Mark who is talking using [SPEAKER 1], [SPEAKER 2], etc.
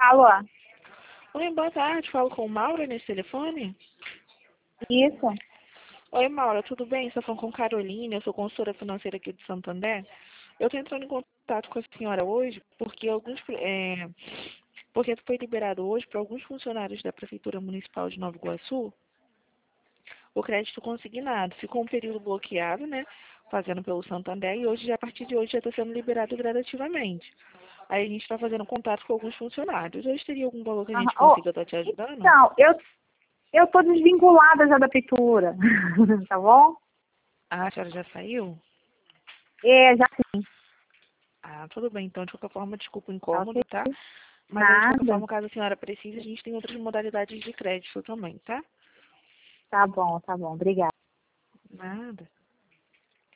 [SPEAKER 1] Alô?
[SPEAKER 2] Oi, boa tarde. Falo com Maura nesse telefone?
[SPEAKER 1] Isso?
[SPEAKER 2] Oi, Maura, tudo bem? Estou falando com Carolina, eu sou consultora financeira aqui de Santander. Eu estou entrando em contato com a senhora hoje porque foi liberado hoje para alguns funcionários da Prefeitura Municipal de Nova Iguaçu o crédito consignado. Ficou um período bloqueado, né? Fazendo pelo Santander e hoje, a partir de hoje, já está sendo liberado gradativamente. Aí a gente está fazendo contato com alguns funcionários. Hoje teria algum valor que a
[SPEAKER 1] Aham.
[SPEAKER 2] gente
[SPEAKER 1] Oh,
[SPEAKER 2] consiga estar te ajudando?
[SPEAKER 1] então, eu tô desvinculada já da prefeitura, tá bom?
[SPEAKER 2] Ah, a senhora já saiu?
[SPEAKER 1] É, já sim,
[SPEAKER 2] Ah, tudo bem. Então, de qualquer forma, desculpa o
[SPEAKER 1] tá ok?
[SPEAKER 2] incômodo, tá? Mas aí, de qualquer
[SPEAKER 1] Nada.
[SPEAKER 2] forma, caso a senhora precise, a gente tem outras modalidades de crédito também, tá?
[SPEAKER 1] Tá bom, obrigada.
[SPEAKER 2] Nada.